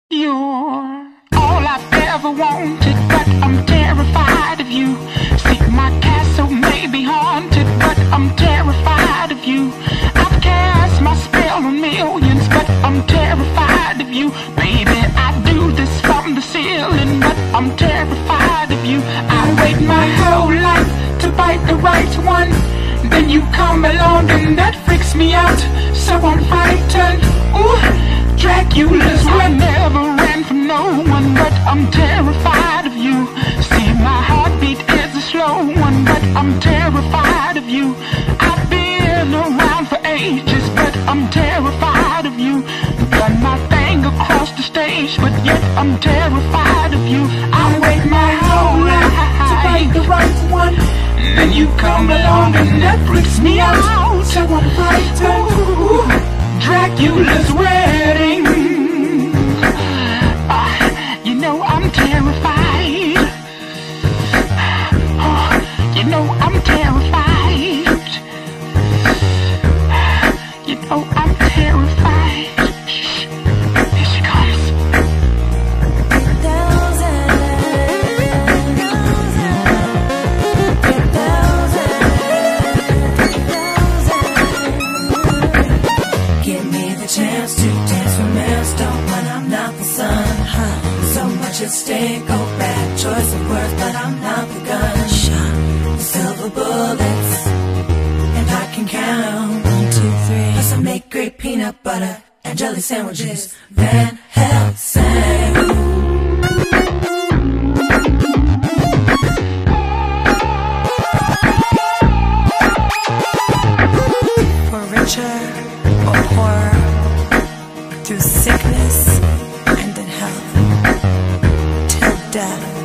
You're all I've ever wanted, but I'm terrified of you. See, my castle may be haunted, but I'm terrified of you. I've cast my spell on millions, but I'm terrified of you. Baby, I do this from the ceiling, but I'm terrified of you. I wait my whole life to bite the right one, then you come along and that freaks me out, so I'm frightened. Ooh. Dracula's I never ran from no one, but I'm terrified of you. See, my heartbeat is a slow one, but I'm terrified of you. I've been around for ages, but I'm terrified of you. Done my thing across the stage, but yet I'm terrified of you. I wait my whole life to find the right one, then you come along and that freaks me out, so I'm frightened. Ooh. Dracula's wedding. You know I'm terrified. Oh, you know I'm terrified. You know I'm terrified. Shh. Here she comes. Chance to dance for milestone when I'm not the sun. So much at stake, oh bad choice of words, but I'm not the gunshot. Silver bullets, and I can count 1, 2, 3. Plus I make great peanut butter and jelly sandwiches. Van Helsing. For richer or poorer, through sickness and in health, till death.